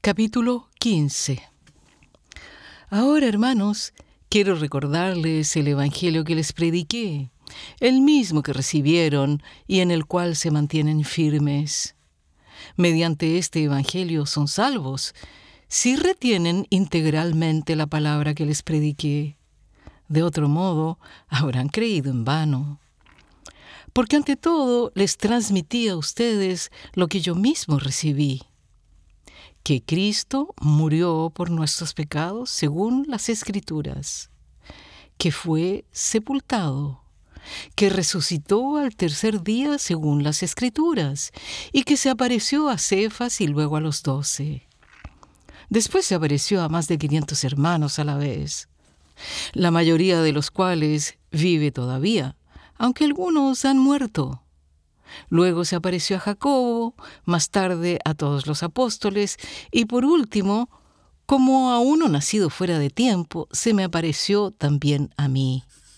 Capítulo 15. Ahora, hermanos, quiero recordarles el Evangelio que les prediqué, el mismo que recibieron y en el cual se mantienen firmes. Mediante este Evangelio son salvos, si retienen integralmente la palabra que les prediqué. De otro modo, habrán creído en vano. Porque ante todo les transmití a ustedes lo que yo mismo recibí: que Cristo murió por nuestros pecados según las Escrituras, que fue sepultado, que resucitó al tercer día según las Escrituras, y que se apareció a Cefas y luego a los 12. Después se apareció a más de 500 hermanos a la vez, la mayoría de los cuales vive todavía, aunque algunos han muerto. Luego se apareció a Jacobo, más tarde a todos los apóstoles, y por último, como a uno nacido fuera de tiempo, se me apareció también a mí.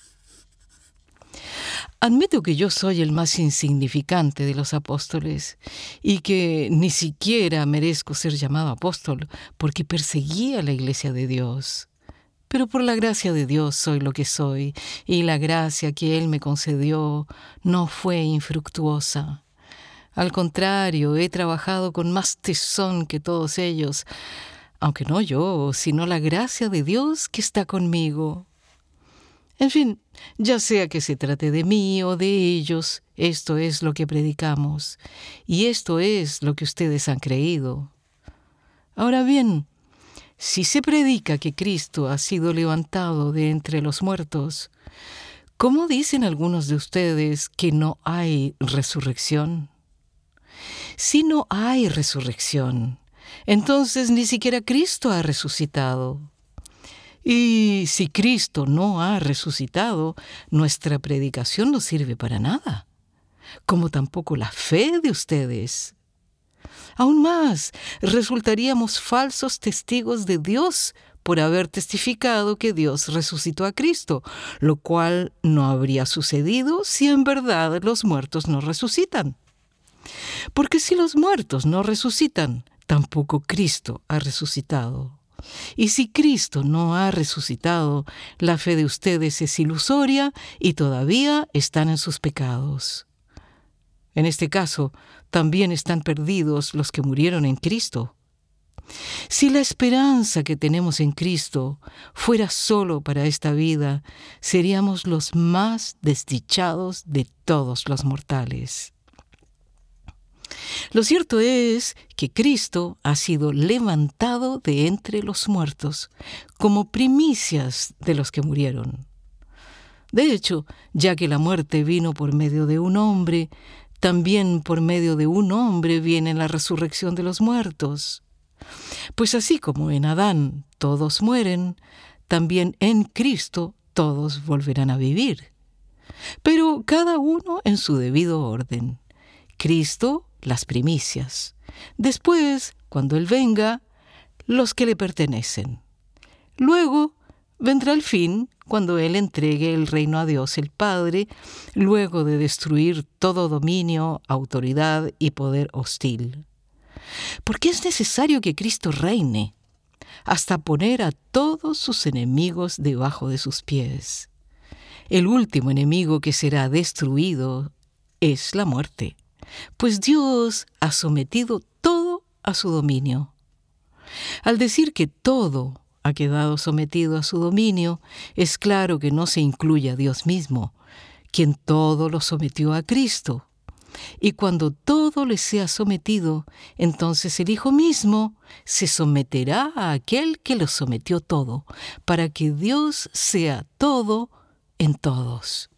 Admito que yo soy el más insignificante de los apóstoles, y que ni siquiera merezco ser llamado apóstol, porque perseguía la iglesia de Dios. Pero por la gracia de Dios soy lo que soy, y la gracia que Él me concedió no fue infructuosa. Al contrario, he trabajado con más tesón que todos ellos, aunque no yo, sino la gracia de Dios que está conmigo. En fin, ya sea que se trate de mí o de ellos, esto es lo que predicamos, y esto es lo que ustedes han creído. Ahora bien, si se predica que Cristo ha sido levantado de entre los muertos, ¿cómo dicen algunos de ustedes que no hay resurrección? Si no hay resurrección, entonces ni siquiera Cristo ha resucitado. Y si Cristo no ha resucitado, nuestra predicación no sirve para nada, como tampoco la fe de ustedes. Aún más, resultaríamos falsos testigos de Dios por haber testificado que Dios resucitó a Cristo, lo cual no habría sucedido si en verdad los muertos no resucitan. Porque si los muertos no resucitan, tampoco Cristo ha resucitado. Y si Cristo no ha resucitado, la fe de ustedes es ilusoria y todavía están en sus pecados. En este caso, también están perdidos los que murieron en Cristo. Si la esperanza que tenemos en Cristo fuera solo para esta vida, seríamos los más desdichados de todos los mortales. Lo cierto es que Cristo ha sido levantado de entre los muertos, como primicias de los que murieron. De hecho, ya que la muerte vino por medio de un hombre, también por medio de un hombre viene la resurrección de los muertos. Pues así como en Adán todos mueren, también en Cristo todos volverán a vivir. Pero cada uno en su debido orden. Cristo, las primicias. Después, cuando Él venga, los que le pertenecen. Luego vendrá el fin, cuando Él entregue el reino a Dios el Padre, luego de destruir todo dominio, autoridad y poder hostil. Porque es necesario que Cristo reine, hasta poner a todos sus enemigos debajo de sus pies. El último enemigo que será destruido es la muerte, pues Dios ha sometido todo a su dominio. Al decir que todo ha quedado sometido a su dominio, es claro que no se incluye a Dios mismo, quien todo lo sometió a Cristo. Y cuando todo le sea sometido, entonces el Hijo mismo se someterá a aquel que lo sometió todo, para que Dios sea todo en todos.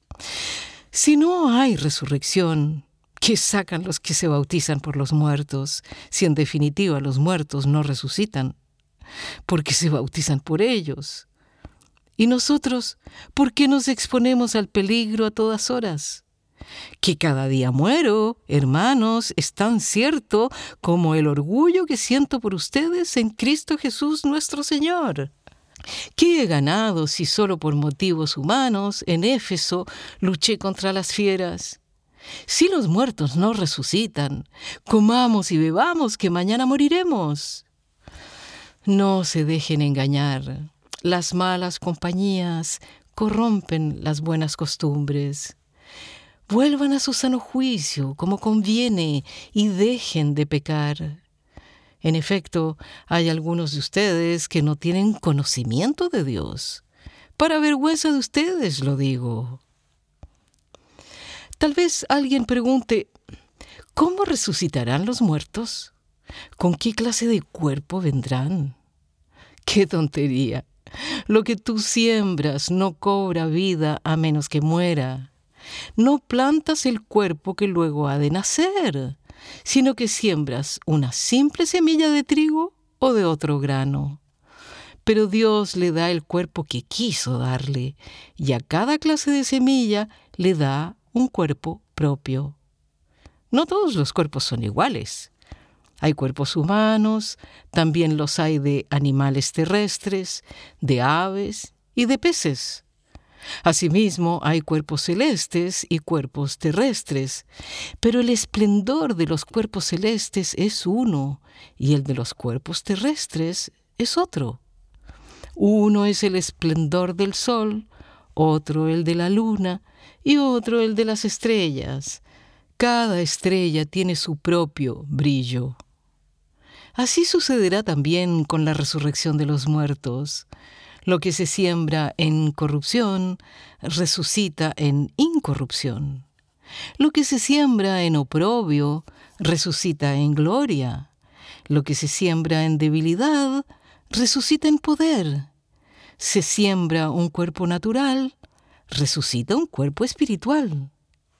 Si no hay resurrección, ¿qué sacan los que se bautizan por los muertos, si en definitiva los muertos no resucitan? Porque se bautizan por ellos. ¿Y nosotros, por qué nos exponemos al peligro a todas horas? Que cada día muero, hermanos, es tan cierto como el orgullo que siento por ustedes en Cristo Jesús nuestro Señor. ¿Qué he ganado si solo por motivos humanos en Éfeso luché contra las fieras? Si los muertos no resucitan, comamos y bebamos, que mañana moriremos. No se dejen engañar. Las malas compañías corrompen las buenas costumbres. Vuelvan a su sano juicio como conviene y dejen de pecar. En efecto, hay algunos de ustedes que no tienen conocimiento de Dios. Para vergüenza de ustedes lo digo. Tal vez alguien pregunte, ¿cómo resucitarán los muertos? ¿Con qué clase de cuerpo vendrán? ¡Qué tontería! Lo que tú siembras no cobra vida a menos que muera. No plantas el cuerpo que luego ha de nacer, sino que siembras una simple semilla de trigo o de otro grano. Pero Dios le da el cuerpo que quiso darle, y a cada clase de semilla le da un cuerpo propio. No todos los cuerpos son iguales. Hay cuerpos humanos, también los hay de animales terrestres, de aves y de peces. Asimismo, hay cuerpos celestes y cuerpos terrestres, pero el esplendor de los cuerpos celestes es uno y el de los cuerpos terrestres es otro. Uno es el esplendor del sol, otro el de la luna y otro el de las estrellas. Cada estrella tiene su propio brillo. Así sucederá también con la resurrección de los muertos. Lo que se siembra en corrupción, resucita en incorrupción. Lo que se siembra en oprobio, resucita en gloria. Lo que se siembra en debilidad, resucita en poder. Se siembra un cuerpo natural, resucita un cuerpo espiritual.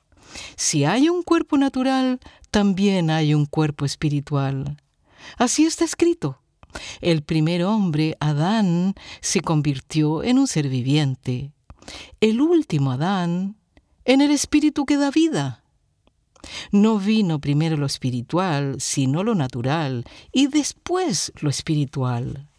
Si hay un cuerpo natural, también hay un cuerpo espiritual. Así está escrito. El primer hombre, Adán, se convirtió en un ser viviente. El último Adán, en el espíritu que da vida. No vino primero lo espiritual, sino lo natural, y después lo espiritual.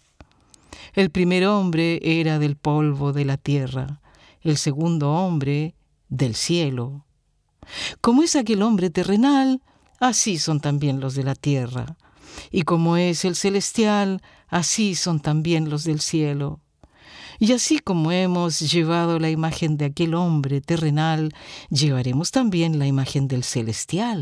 El primer hombre era del polvo de la tierra, el segundo hombre del cielo. Como es aquel hombre terrenal, así son también los de la tierra. Y como es el celestial, así son también los del cielo. Y así como hemos llevado la imagen de aquel hombre terrenal, llevaremos también la imagen del celestial.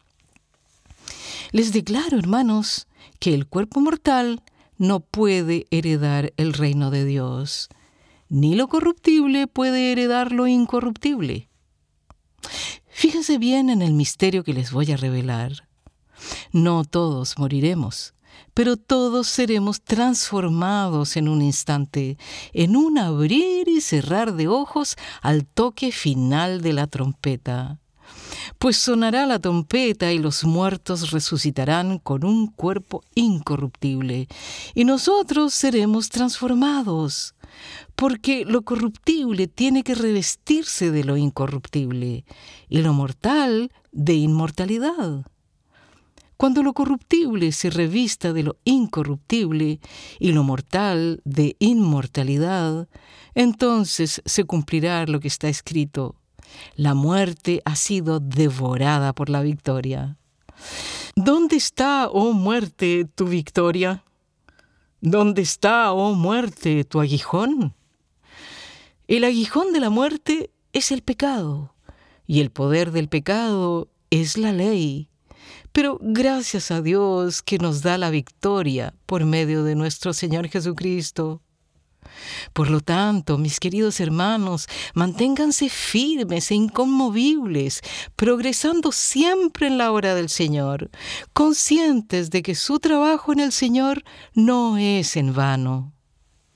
Les declaro, hermanos, que el cuerpo mortal no puede heredar el reino de Dios, ni lo corruptible puede heredar lo incorruptible. Fíjense bien en el misterio que les voy a revelar. No todos moriremos, pero todos seremos transformados en un instante, en un abrir y cerrar de ojos al toque final de la trompeta. Pues sonará la trompeta y los muertos resucitarán con un cuerpo incorruptible, y nosotros seremos transformados, porque lo corruptible tiene que revestirse de lo incorruptible, y lo mortal de inmortalidad. Cuando lo corruptible se revista de lo incorruptible y lo mortal de inmortalidad, entonces se cumplirá lo que está escrito: la muerte ha sido devorada por la victoria. ¿Dónde está, oh muerte, tu victoria? ¿Dónde está, oh muerte, tu aguijón? El aguijón de la muerte es el pecado, y el poder del pecado es la ley. Pero gracias a Dios que nos da la victoria por medio de nuestro Señor Jesucristo. Por lo tanto, mis queridos hermanos, manténganse firmes e inconmovibles, progresando siempre en la obra del Señor, conscientes de que su trabajo en el Señor no es en vano.